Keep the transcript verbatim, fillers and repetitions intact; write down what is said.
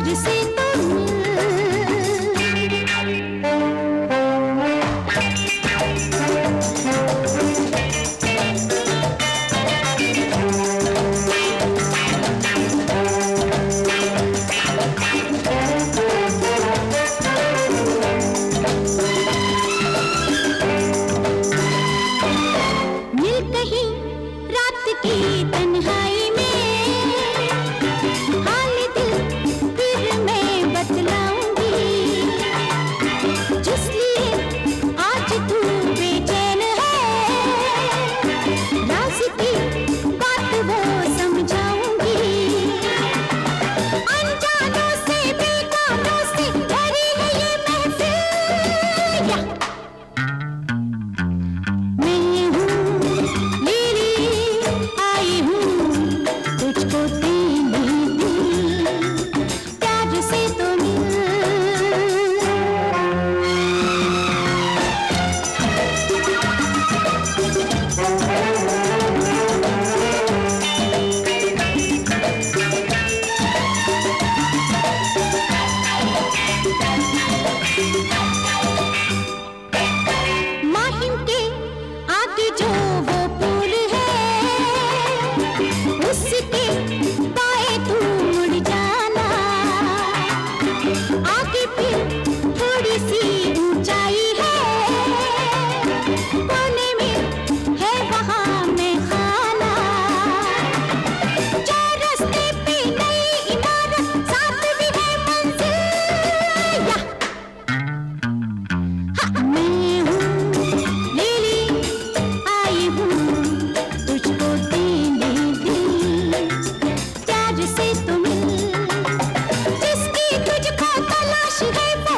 प्यार से तो की तन्हाई में हाल दिल फिर मैं बतलाऊंगी, जिस लिए आज तू बेचैन है, राज की बात वो समझाऊंगी। अनजानों से बेगानों से भरी है ये महफिल, मैं हूँ लीली आई हूँ तुझको देने दिल, प्यार से तो माहिम के आगे जो वो पुल है, उसके बाएं तू मुड़ जाना, आगे फिर थोड़ी सी ऊंचाई है, कोने में है वहाँ मैं खाना, चार रास्ते पे नई इमारत, साथ भी है मंजिल, या मैं हूँ लीली आई हूँ तुझको देने दिल, प्यार से तो मिल, जिसकी तुझको तलाश है वो